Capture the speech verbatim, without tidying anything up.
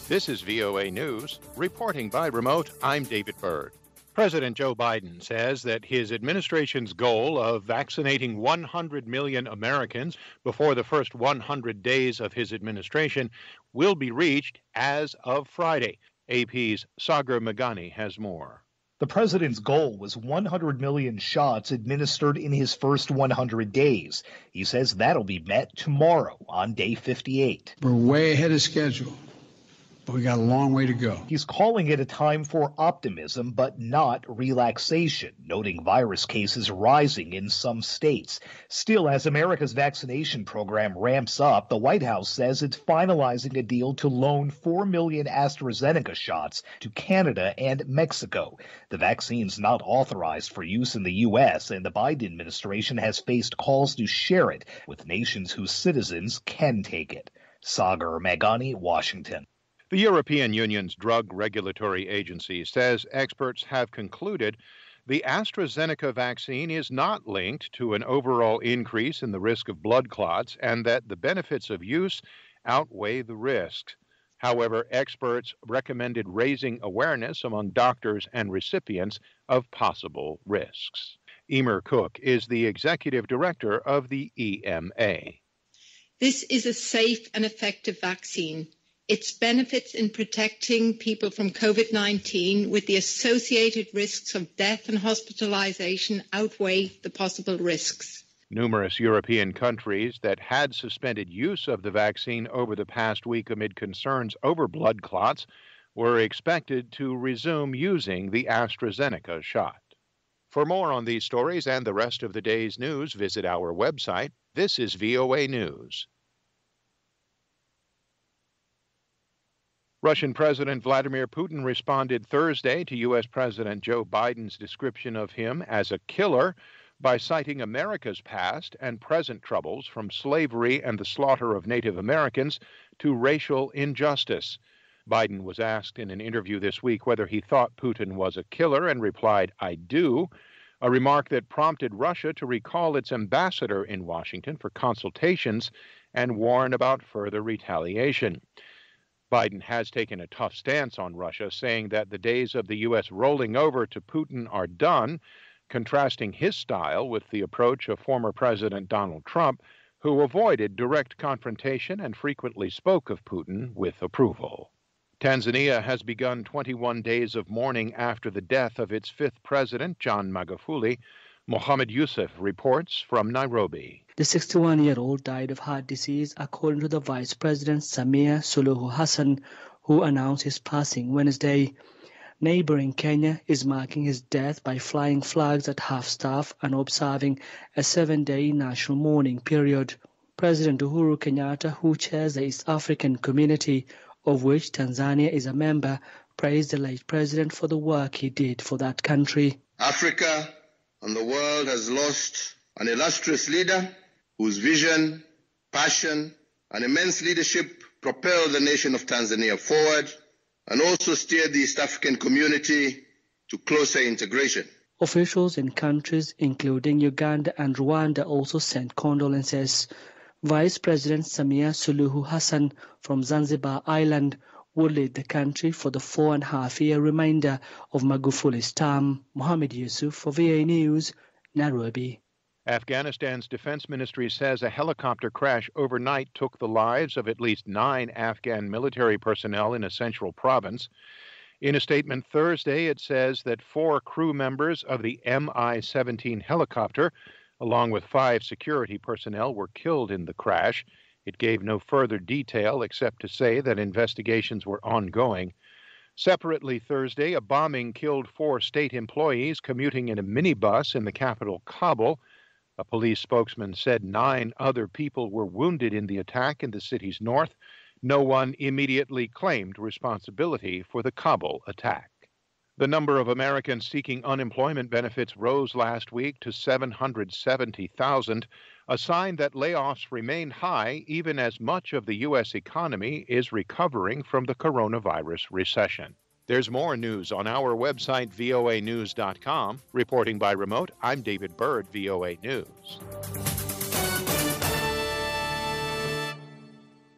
This is V O A News. Reporting by remote, I'm David Byrd. President Joe Biden says that his administration's goal of vaccinating one hundred million Americans before the first one hundred days of his administration will be reached as of Friday. A P's Sagar Meghani has more. The president's goal was one hundred million shots administered in his first one hundred days. He says that'll be met tomorrow on day fifty-eight. We're way ahead of schedule, but we got a long way to go. He's calling it a time for optimism, but not relaxation, noting virus cases rising in some states. Still, as America's vaccination program ramps up, the White House says it's finalizing a deal to loan four million AstraZeneca shots to Canada and Mexico. The vaccine's not authorized for use in the U S, and the Biden administration has faced calls to share it with nations whose citizens can take it. Sagar Meghani, Washington. The European Union's drug regulatory agency says experts have concluded the AstraZeneca vaccine is not linked to an overall increase in the risk of blood clots and that the benefits of use outweigh the risks. However, experts recommended raising awareness among doctors and recipients of possible risks. Emer Cook is the executive director of the E M A. This is a safe and effective vaccine. Its benefits in protecting people from COVID nineteen with the associated risks of death and hospitalization outweigh the possible risks. Numerous European countries that had suspended use of the vaccine over the past week amid concerns over blood clots were expected to resume using the AstraZeneca shot. For more on these stories and the rest of the day's news, visit our website. This is V O A News. Russian President Vladimir Putin responded Thursday to U S President Joe Biden's description of him as a killer by citing America's past and present troubles, from slavery and the slaughter of Native Americans to racial injustice. Biden was asked in an interview this week whether he thought Putin was a killer and replied, "I do," a remark that prompted Russia to recall its ambassador in Washington for consultations and warn about further retaliation. Biden has taken a tough stance on Russia, saying that the days of the U S rolling over to Putin are done, contrasting his style with the approach of former President Donald Trump, who avoided direct confrontation and frequently spoke of Putin with approval. Tanzania has begun twenty-one days of mourning after the death of its fifth president, John Magufuli. Mohammed Yusuf reports from Nairobi. The sixty-one-year-old died of heart disease, according to the Vice President Samia Suluhu Hassan, who announced his passing Wednesday. Neighboring Kenya is marking his death by flying flags at half-staff and observing a seven-day national mourning period. President Uhuru Kenyatta, who chairs the East African Community, of which Tanzania is a member, praised the late president for the work he did for that country. Africa and the world has lost an illustrious leader whose vision, passion, and immense leadership propelled the nation of Tanzania forward and also steered the East African community to closer integration. Officials in countries including Uganda and Rwanda also sent condolences. Vice President Samia Suluhu Hassan from Zanzibar Island will lead the country for the four and a half year remainder of Magufuli's term. Mohammed Yusuf for V A News, Nairobi. Afghanistan's defense ministry says a helicopter crash overnight took the lives of at least nine Afghan military personnel in a central province. In a statement Thursday, it says that four crew members of the M I seventeen helicopter, along with five security personnel, were killed in the crash. It gave no further detail except to say that investigations were ongoing. Separately Thursday, a bombing killed four state employees commuting in a minibus in the capital, Kabul. A police spokesman said nine other people were wounded in the attack in the city's north. No one immediately claimed responsibility for the Kabul attack. The number of Americans seeking unemployment benefits rose last week to seven hundred seventy thousand, a sign that layoffs remain high even as much of the U S economy is recovering from the coronavirus recession. There's more news on our website, V O A news dot com. Reporting by remote, I'm David Byrd, V O A News.